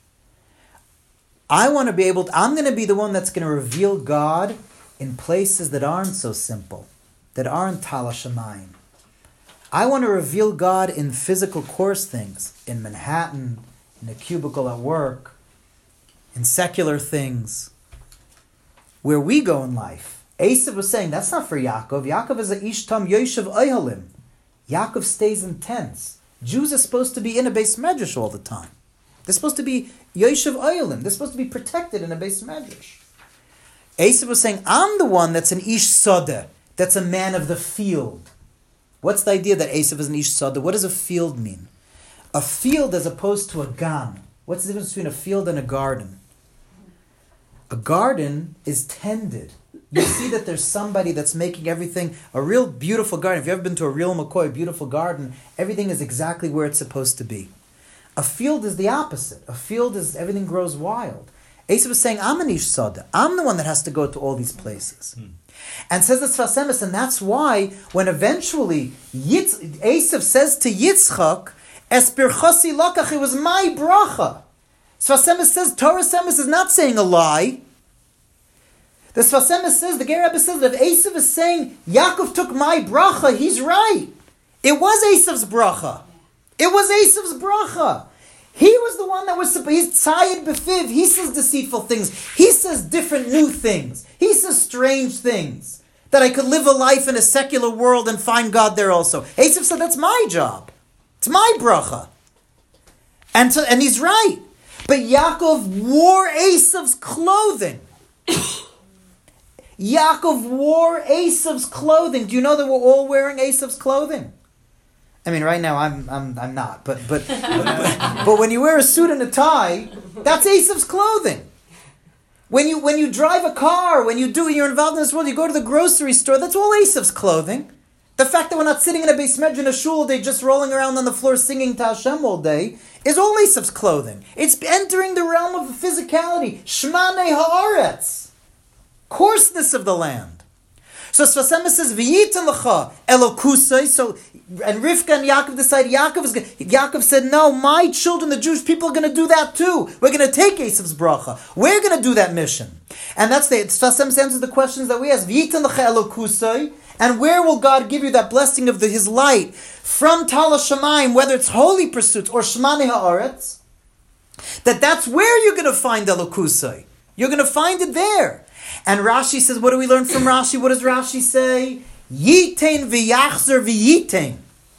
I want to be able to, I'm going to be the one that's going to reveal God in places that aren't so simple, that aren't Tal HaShamayim. I want to reveal God in physical coarse things, in Manhattan, in a cubicle at work, in secular things, where we go in life. Esav was saying, that's not for Yaakov. Yaakov is a Ishtam Yoshev Ohalim. Yaakov stays in tents. Jews are supposed to be in a Beis Medrash all the time. They're supposed to be Yoshev Ohalim. They're supposed to be protected in a Beis Medrash. Esav was saying, I'm the one that's an Ish Sodeh, that's a man of the field. What's the idea that Esav is an Ish Sodeh? What does a field mean? A field as opposed to a gan. What's the difference between a field and a garden? A garden is tended. You see that there's somebody that's making everything a real beautiful garden. If you've ever been to a real McCoy, beautiful garden, everything is exactly where it's supposed to be. A field is the opposite. A field is everything grows wild. Esav is saying, I'm an Ish Sodeh. I'm the one that has to go to all these places. Hmm. And says the Sfas Emes, and that's why when eventually Yitz, Esav says to Yitzchak, Es birchasi lakach, it was my bracha. Sfas Emes says, Torah Emes is not saying a lie. The Sfas Emes says, the Ger Rebbe says that if Esav is saying, Yaakov took my bracha, he's right. It was Esav's bracha. It was Esav's bracha. He was the one that was, he's tzayid befiv. He says deceitful things. He says different new things. He says strange things. That I could live a life in a secular world and find God there also. Esav said, that's my job. It's my bracha. And, so, and he's right. But Yaakov wore Esav's clothing. Yaakov wore Esav's clothing. Do you know that we're all wearing Esav's clothing? I mean, right now I'm I'm I'm not, but but but, but when you wear a suit and a tie, that's Esav's clothing. When you when you drive a car, when you do you're involved in this world, you go to the grocery store, that's all Esav's clothing. The fact that we're not sitting in a Beis Medrash in a shul all day, just rolling around on the floor singing to Hashem all day, is all Esav's clothing. It's entering the realm of physicality, Shmanei Haaretz, coarseness of the land. So Sfas Emes says, V'yitin l'cha Elokusai. So, and Rivka and Yaakov decided, Yaakov, is, Yaakov said, no, my children, the Jewish people, are going to do that too. We're going to take Esav's bracha. We're going to do that mission. And that's the, Sfas Emes answers the questions that we ask. V'yitin l'cha Elokusai. And where will God give you that blessing of the, His light? From Tal HaShamayim, whether it's holy pursuits or Shmanei Haaretz, that that's where you're going to find Elokusai. You're going to find it there. And Rashi says, what do we learn from Rashi? What does Rashi say? Yitain v'yachzer v'yitain.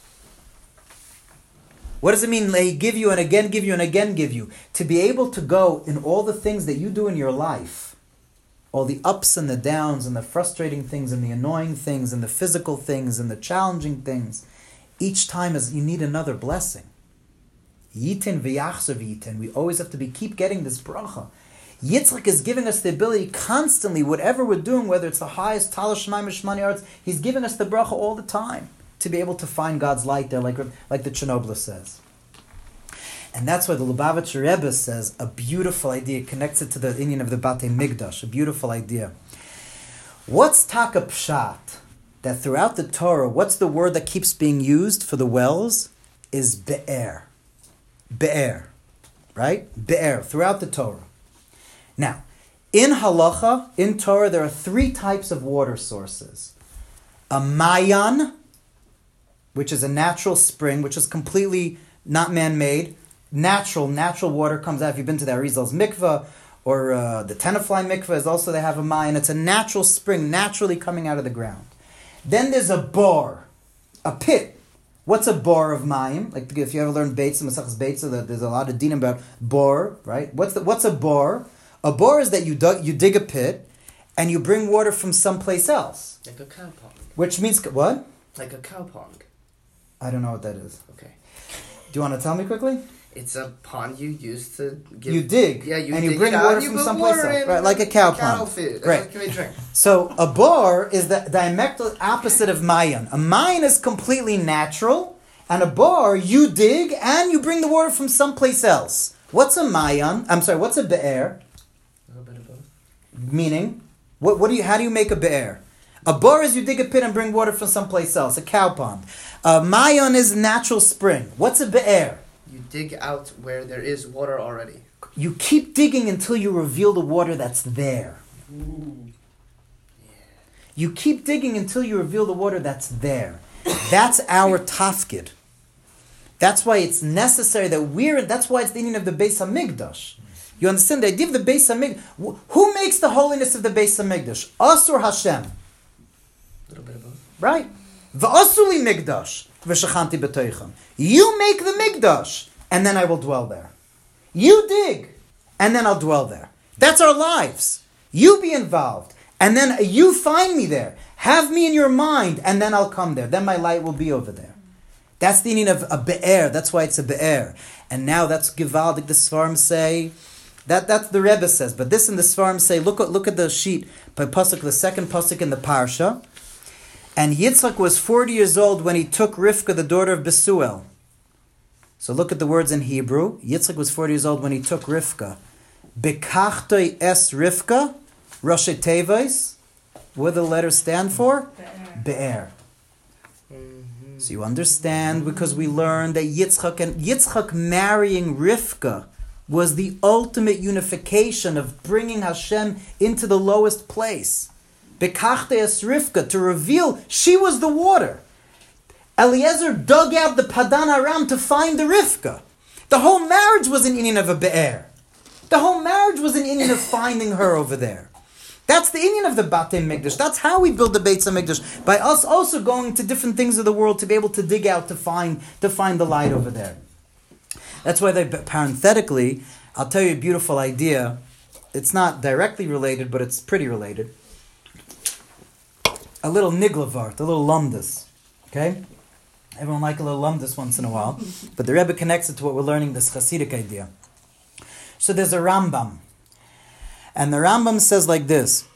What does it mean? They give you and again give you and again give you. To be able to go in all the things that you do in your life, all the ups and the downs and the frustrating things and the annoying things and the physical things and the challenging things, each time is you need another blessing. Yitain v'yachzer v'yitain. We always have to be keep getting this bracha. Yitzchak is giving us the ability constantly, whatever we're doing, whether it's the highest Tal HaShamayim Shmani Arts, He's giving us the bracha all the time to be able to find God's light there, like, like the Chernobyl says. And that's why the Lubavitcher Rebbe says a beautiful idea, connects it to the Indian of the Batei Migdash, a beautiful idea. What's taka pshat? That throughout the Torah, what's the word that keeps being used for the wells? Is be'er. Be'er. Right? Be'er. Throughout the Torah. Now, in halacha, in Torah, there are three types of water sources. A mayan, which is a natural spring, which is completely not man-made. Natural, natural water comes out. If you've been to the Arizal's mikveh, or uh, the Tenafly mikveh, is also they have a mayan. It's a natural spring, naturally coming out of the ground. Then there's a bar, a pit. What's a bar of mayim? Like if you ever learned Beitza, Masachas Beitza, there's a lot of dinim about bar, right? What's the, what's a bar? A bore is that you dug, you dig a pit, and you bring water from someplace else. Like a cow pond. Which means what? Like a cow pond. I don't know what that is. Okay. Do you want to tell me quickly? It's a pond you use to give... You dig, Yeah, you and dig you bring it out water and you from put someplace water else, in, right? Like a cow cattle pond. feed. That's Right. what you drink. So a bor is the diametric opposite of mayan. A mayan is completely natural, and a bor you dig and you bring the water from someplace else. What's a mayan? I'm sorry. What's a be'er? A little bit of both. Meaning, what? What do you? How do you make a be'er? A bor is you dig a pit and bring water from someplace else. A cow pond. A mayan is natural spring. What's a be'er? You dig out where there is water already. You keep digging until you reveal the water that's there. You keep digging until you reveal the water that's there. That's our tafkid. That's why it's necessary that we're, that's why it's the meaning of the Beis HaMikdash. You understand the idea of the Beis HaMikdash? Who makes the holiness of the Beis HaMikdash? Us or Hashem? A little bit of both. Right? V'asuli Mikdash v'shachanti b'toichem. You make the Mikdash, and then I will dwell there. You dig, and then I'll dwell there. That's our lives. You be involved, and then you find me there. Have me in your mind, and then I'll come there. Then my light will be over there. That's the meaning of a be'er. That's why it's a be'er. And now that's Givaldik. The Sfarim say, that that's the Rebbe says. But this in the Sfarim say, look at look at the sheet by Pasuk, the second Pasuk in the Parsha. And Yitzchak was forty years old when he took Rivka, the daughter of Besuel. So look at the words in Hebrew. Yitzchak was forty years old when he took Rivka. Bekachtoi es Rivka, Rosh Tevis. What do the letters stand for? Be'er. Mm-hmm. So you understand, because we learned that Yitzchak and Yitzchak marrying Rivka was the ultimate unification of bringing Hashem into the lowest place. Bekachtoi es Rivka, to reveal she was the water. Eliezer dug out the Padan Aram to find the Rivka. The whole marriage was an inyan of a be'er. The whole marriage was an inyan of finding her over there. That's the inyan of the Batei Mikdash. That's how we build the Beis HaMikdash. By us also going to different things of the world to be able to dig out to find to find the light over there. That's why they, parenthetically, I'll tell you a beautiful idea. It's not directly related, but it's pretty related. A little niglavart, a little lumdus. Okay? Everyone like a little lumdus once in a while. But the Rebbe connects it to what we're learning, this Hasidic idea. So there's a Rambam. And the Rambam says like this.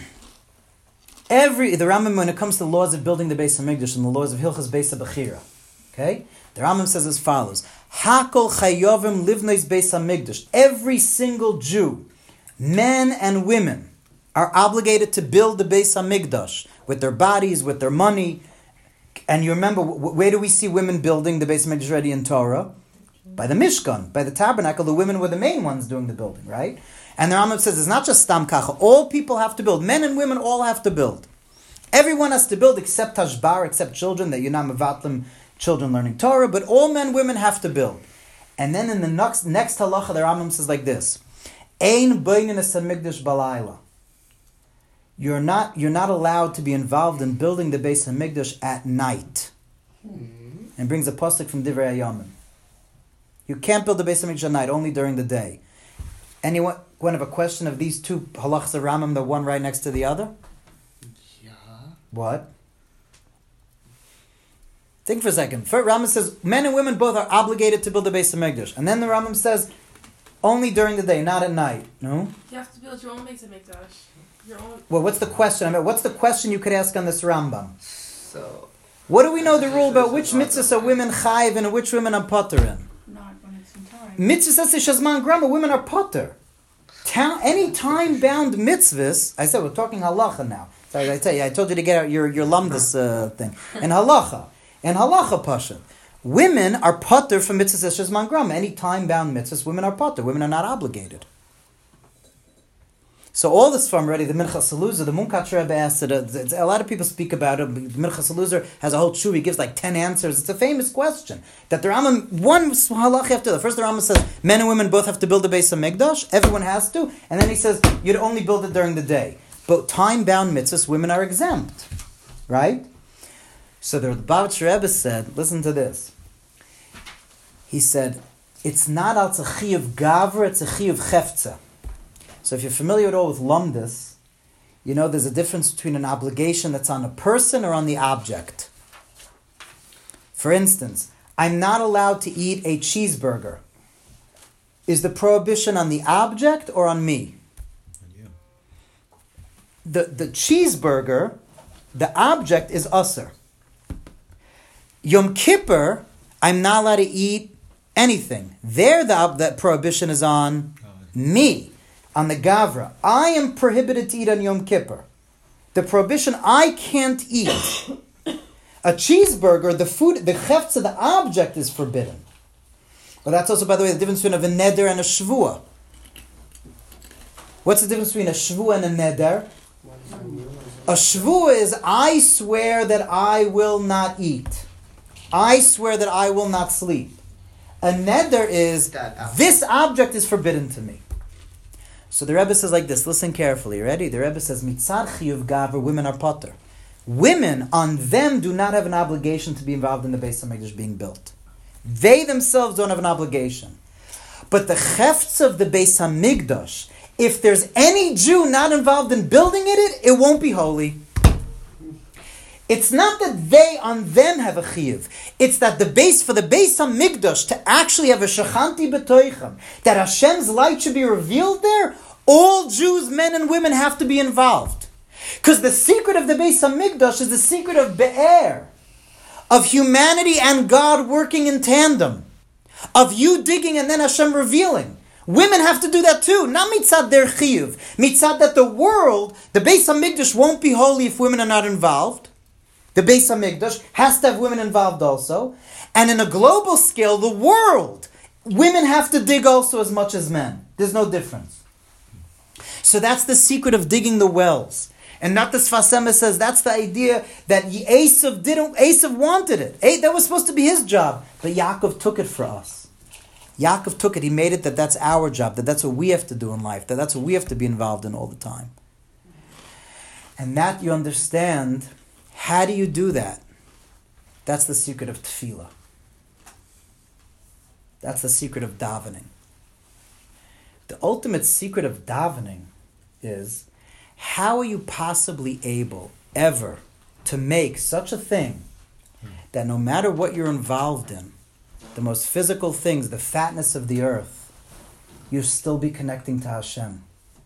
Every the Rambam, when it comes to the laws of building the Beis HaMikdash and the laws of Hilchas Beis HaBechira, okay? The Rambam says as follows. Hakol chayovim livnois Beis HaMikdash. Every single Jew, men and women, are obligated to build the Beis HaMikdash with their bodies, with their money. And you remember, where do we see women building the Beis HaMikdash already in Torah? By the Mishkan, by the tabernacle. The women were the main ones doing the building, right? And the Rambam says it's not just Stam Kacha. All people have to build. Men and women all have to build. Everyone has to build except Tashbar, except children, that you're not mevatlim, children learning Torah. But all men and women have to build. And then in the next, next halacha, the Rambam says like this. Ein boinin es hamikdash balayla. You're not, you're not allowed to be involved in building the Beis HaMikdash at night. Mm-hmm. And brings a pasuk from Divrei Hayamim. You can't build the Beis HaMikdash at night, only during the day. Anyone have a question of these two halachas of Rambam, the one right next to the other? Yeah. What? Think for a second. First, Rambam says men and women both are obligated to build the Beis HaMikdash. And then the Rambam says only during the day, not at night. No? You have to build your own Beis HaMikdash. Your own. Well, what's the question? I mean, what's the question you could ask on this Rambam? So, what do we know the rule about which mitzvahs are women chayiv and which women are potter in? Not when it's in time. Mitzvahs says shazman grama, women are potter. Ta- any time-bound mitzvahs, I said we're talking halacha now. So I tell you, I told you to get out your your lumdus uh, thing. And halacha, and halacha pasha, women are potter from mitzvahs shazman grama. Any time-bound mitzvahs, women are potter. Women are not obligated. So all this from already, the Minchas Eluzah, the Munkach Rebbe asked it, uh, a lot of people speak about it. The Minchas Eluzah has a whole tshuva, he gives like ten answers. It's a famous question. That the Rambam, one halach after the first the Rambam says, men and women both have to build the Beis HaMikdash, everyone has to, and then he says, you'd only build it during the day. But time-bound mitzvahs, women are exempt. Right? So the Bavitch Rebbe said, listen to this. He said, it's not al tzachiyuv gavra, it's a chiyuv chefza. So if you're familiar at all with lumdus, you know there's a difference between an obligation that's on a person or on the object. For instance, I'm not allowed to eat a cheeseburger is the prohibition on the object or on me? The, the cheeseburger, the object is usser. Yom Kippur, I'm not allowed to eat anything. There, the, the prohibition is on me, on the Gavra. I am prohibited to eat on Yom Kippur. The prohibition, I can't eat. A cheeseburger, the food, the chefts of the object is forbidden. But that's also, by the way, the difference between a neder and a shvua. What's the difference between a shvua and a neder? A shvua is, I swear that I will not eat. I swear that I will not sleep. A neder is, this object is forbidden to me. So the Rebbe says like this, listen carefully, ready? The Rebbe says, Mitzad chiyuv gaver, women are potter. Women, on them, do not have an obligation to be involved in the Beis HaMikdash being built. They themselves don't have an obligation. But the chefts of the Beis HaMikdash, if there's any Jew not involved in building it, it won't be holy. It's not that they on them have a chiyuv. It's that the base for the Beis HaMikdash to actually have a shechanti b'toichem, that Hashem's light should be revealed there, all Jews, men and women, have to be involved. Because the secret of the Beis HaMikdash is the secret of Be'er, of humanity and God working in tandem, of you digging and then Hashem revealing. Women have to do that too, not mitzad der chiyuv. Mitzad that the world, the Beis HaMikdash won't be holy if women are not involved. The Beis HaMikdash has to have women involved also. And in a global scale, the world, women have to dig also as much as men. There's no difference. So that's the secret of digging the wells. And not the Sfas Emes says that's the idea that Esav didn't. Esav wanted it. That was supposed to be his job, but Yaakov took it for us. Yaakov took it. He made it that that's our job. That that's what we have to do in life. That that's what we have to be involved in all the time. And that you understand. How do you do that? That's the secret of tefillah. That's the secret of davening. The ultimate secret of davening is, how are you possibly able ever to make such a thing that no matter what you're involved in, the most physical things, the fatness of the earth, you'll still be connecting to Hashem?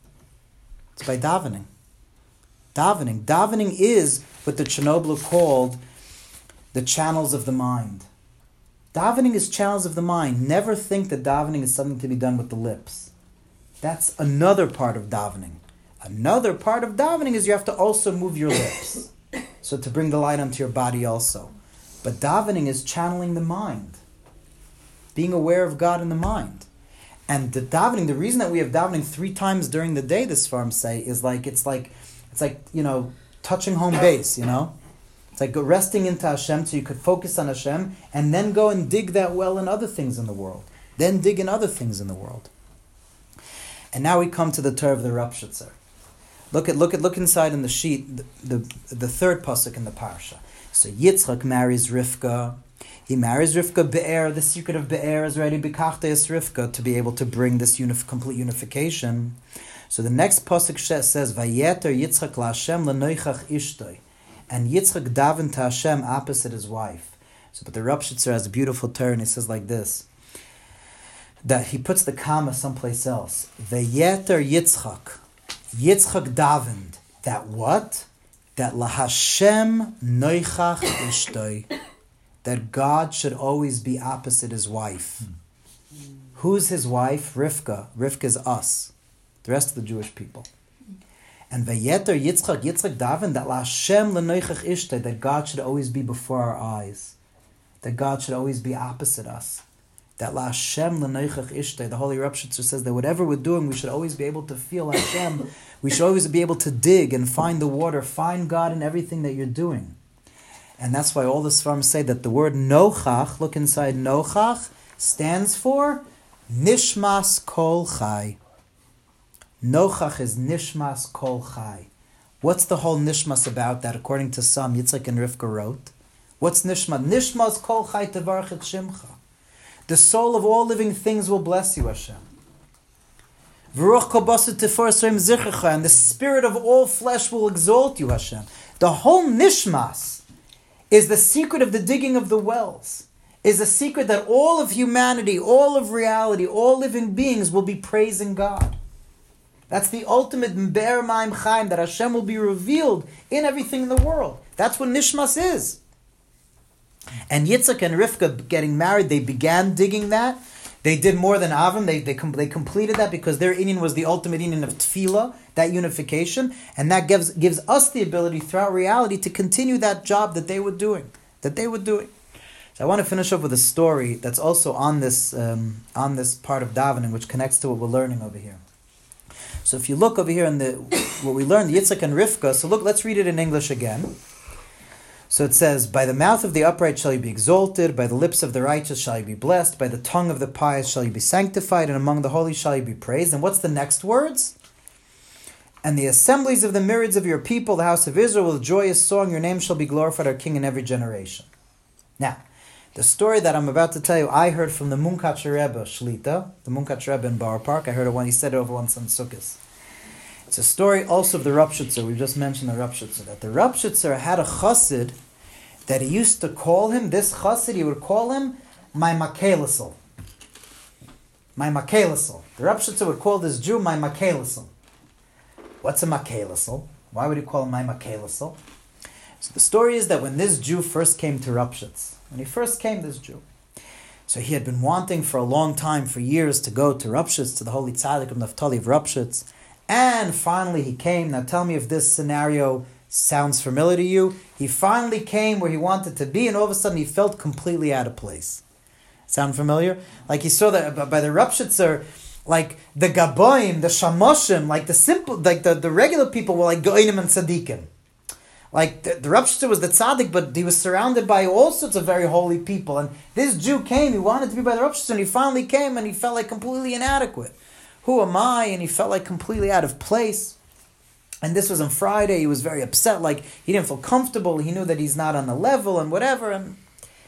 It's by davening. Davening. Davening is what the Chernobyl called the channels of the mind. Davening is channels of the mind. Never think that davening is something to be done with the lips. That's another part of davening. Another part of davening is you have to also move your lips. So to bring the light onto your body also. But davening is channeling the mind. Being aware of God in the mind. And the davening, the reason that we have davening three times during the day, this farm say, is like, it's like, it's like, you know, touching home base, you know? It's like resting into Hashem so you could focus on Hashem and then go and dig that well in other things in the world. Then dig in other things in the world. And now we come to the Torah of the Rapshitzer. Look at look at look inside in the sheet, the, the the third pasuk in the parsha. So Yitzchak marries Rivka. He marries Rivka Be'er. The secret of Be'er is ready B'kachtes Rivka to be able to bring this unif- complete unification. So the next pasuk says Vayeter Yitzchak LaHashem LeNoichach Ishtoi, and Yitzchak davened to Hashem opposite his wife. So, but the Rapshitzer has a beautiful turn. He says like this, that he puts the comma someplace else. Vayeter Yitzchak. Yitzchak davened that what? That LaHashem Noichach Ishtoi, that God should always be opposite his wife. Hmm. Who's his wife? Rivka. Rivka is us, the rest of the Jewish people. And Vayeter Yitzchak, Yitzchak davened that LaHashem Noichach Ishtoi, that God should always be before our eyes, that God should always be opposite us. That LaHashem L'Neichach Ishtoi, the Holy Rapshitzer says that whatever we're doing, we should always be able to feel Hashem. We should always be able to dig and find the water, find God in everything that you're doing. And that's why all the Sfarim say that the word Nochach, look inside Nochach, stands for Nishmas Kol Chai. Nochach is Nishmas Kol Chai. What's the whole Nishmas about that, according to some, Yitzchak and Rivka wrote? What's Nishmas? Nishmas Kol Chai Tevarch et Shimcha. The soul of all living things will bless you, Hashem. And the spirit of all flesh will exalt you, Hashem. The whole nishmas is the secret of the digging of the wells. is a secret that all of humanity, all of reality, all living beings will be praising God. That's the ultimate M'ber Ma'im Chaim, that Hashem will be revealed in everything in the world. That's what Nishmas is. And Yitzchak and Rivka getting married, they began digging that. They did more than Avram. They they, com- they completed that because their inyan was the ultimate inyan of tefillah, that unification. And that gives gives us the ability throughout reality to continue that job that they were doing. That they were doing. So I want to finish up with a story that's also on this um, on this part of davening, which connects to what we're learning over here. So if you look over here in the what we learned, Yitzchak and Rivka. So look, let's read it in English again. So it says, by the mouth of the upright shall you be exalted, by the lips of the righteous shall you be blessed, by the tongue of the pious shall you be sanctified, and among the holy shall you be praised. And what's the next words? And the assemblies of the myriads of your people, the house of Israel, with joyous song, your name shall be glorified, our King, in every generation. Now, the story that I'm about to tell you, I heard from the Munkach Rebbe Shlita, the Munkach Rebbe in Bauer Park. I heard it when he said it over once on Sukkot. It's a story also of the Rapshitzer. We've just mentioned the Rapshitzer. That the Rapshitzer had a chassid that he used to call him, this chassid, he would call him, my Makelisel. My Makelisel. The Rapshitzer would call this Jew, my Makelisel. What's a Makelisel? Why would he call him my Makelisel? So the story is that when this Jew first came to Rapshitz, when he first came, this Jew, so he had been wanting for a long time, for years, to go to Rapshitz, to the holy tzaddik of Naftali of Rapshitz. And finally he came. Now tell me if this scenario sounds familiar to you. He finally came where he wanted to be, and all of a sudden he felt completely out of place. Sound familiar? Like he saw that by the Rapshitzer, like the Gaboim, the Shamoshim, like the simple, like the, the regular people were like Goinim and Tzaddikim. Like the, the Rapshitzer was the tzaddik, but he was surrounded by all sorts of very holy people. And this Jew came, he wanted to be by the Rapshitzer, and he finally came, and he felt like completely inadequate. Who am I? And he felt like completely out of place. And this was on Friday. He was very upset. Like he didn't feel comfortable. He knew that he's not on the level and whatever. And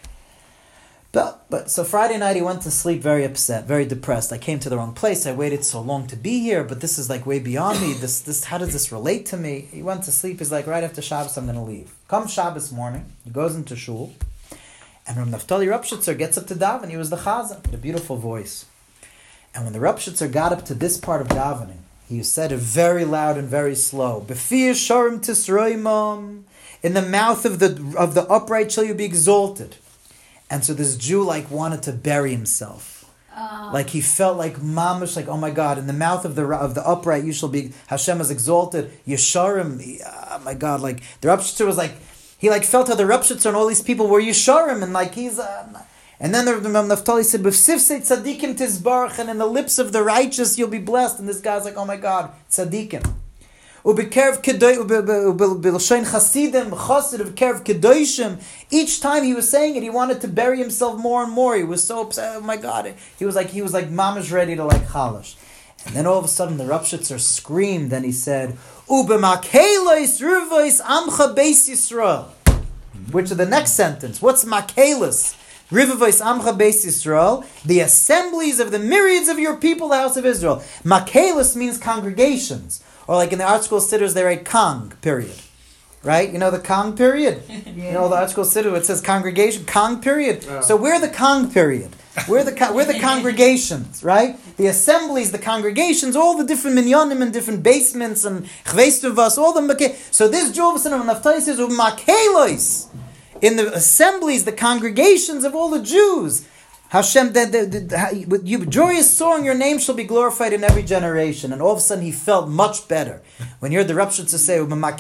but but so Friday night he went to sleep very upset, very depressed. I came to the wrong place. I waited so long to be here, but this is like way beyond me. This this how does this relate to me? He went to sleep. He's like, right after Shabbos, I'm going to leave. Come Shabbos morning, he goes into shul, and Rav Naftali Rapshitzer gets up to daven. He was the chazan, with a beautiful voice. And when the Rapshitzer got up to this part of davening, he said it very loud and very slow. B'fi yesharim tisroimam, in the mouth of the of the upright shall you be exalted. And so this Jew like wanted to bury himself, uh. like he felt like mamish, like oh my God, in the mouth of the of the upright you shall be. Hashem is exalted. Yesharim, oh my God, like the Rapshitzer was like he like felt how the Rapshitzer and all these people were Yesharim, and like he's. Uh, And then the Rav Naftali said, "B'sifsei tzadikim tizbarach," and in the lips of the righteous you'll be blessed. And this guy's like, "Oh my God, tzadikim." Ubekerv kedoi ubelshein chasidim chasid of kerv kedoshim. Each time he was saying it, he wanted to bury himself more and more. He was so upset. Oh my God! He was like he was like mamash ready to like chalash. And then all of a sudden the Rapshitzer screamed and he said, "Ubemakelos ruvois amcha beis Yisrael." Which is the next sentence? What's makelos? Rivavois Amcha Beis Yisrael, the assemblies of the myriads of your people, the house of Israel. Makelos means congregations. Or like in the art school sitters, they write Kong, period. Right? You know the Kong period? Yeah. You know the art school sitter, it says congregation, Kong period. Oh. So we're the Kong period. We're the we're the congregations, right? The assemblies, the congregations, all the different minyanim and different basements and chveistuvas, all the make. So this Jovas and Naftali says, Makelos. In the assemblies, the congregations of all the Jews, Hashem, the, the, the, with you, joyous song, your name shall be glorified in every generation. And all of a sudden, he felt much better when you heard the Rapshitzer say,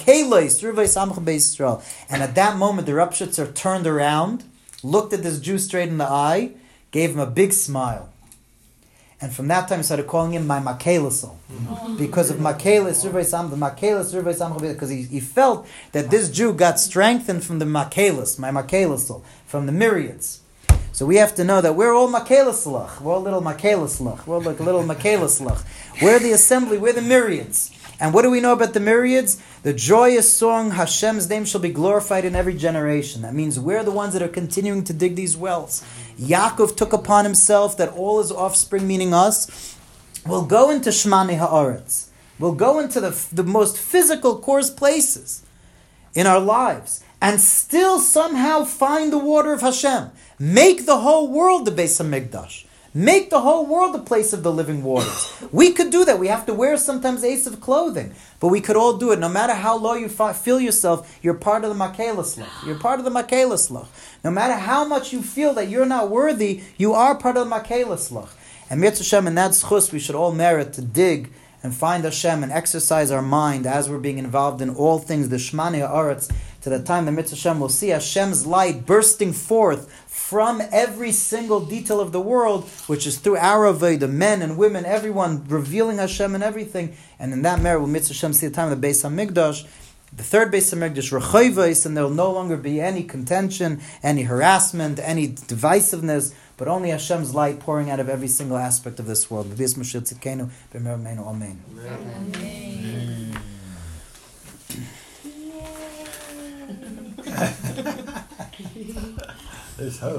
and at that moment, the Rapshitzer turned around, looked at this Jew straight in the eye, gave him a big smile. And from that time, he started calling him my Makelisel. Because of Makelis, the Makelis, because he, he felt that this Jew got strengthened from the Makelis, my Makelisel, from the myriads. So we have to know that we're all Makelislach. We're all little Makelislach. We're like little Makelislach. We're the assembly, we're the myriads. And what do we know about the myriads? The joyous song, Hashem's name shall be glorified in every generation. That means we're the ones that are continuing to dig these wells. Yaakov took upon himself that all his offspring, meaning us, will go into Shmani Haaretz. We'll go into the, the most physical, coarse places in our lives. and still somehow find the water of Hashem. Make the whole world the Beis HaMikdash. Make the whole world the place of the living waters. We could do that. We have to wear sometimes ace of clothing. But we could all do it. No matter how low you fi- feel yourself, you're part of the Makela Slach. You're part of the Makela Slach. No matter how much you feel that you're not worthy, you are part of the Makela Slach. And Mitzvah Hashem, in that schus, we should all merit to dig and find Hashem and exercise our mind as we're being involved in all things, the Shmani Ha'aretz, to the time that Mitzvah Hashem will see Hashem's light bursting forth from every single detail of the world, which is through our Avodah, the men and women, everyone revealing Hashem and everything. And in that merit will Mitzvah Hashem see the time of the Beis HaMikdash, the third Beis HaMikdash, Rechayvos, and there will no longer be any contention, any harassment, any divisiveness, but only Hashem's light pouring out of every single aspect of this world. B'Bis Mashiach Tzidkenu, b'Meir Ameinu, Amen. There's hope.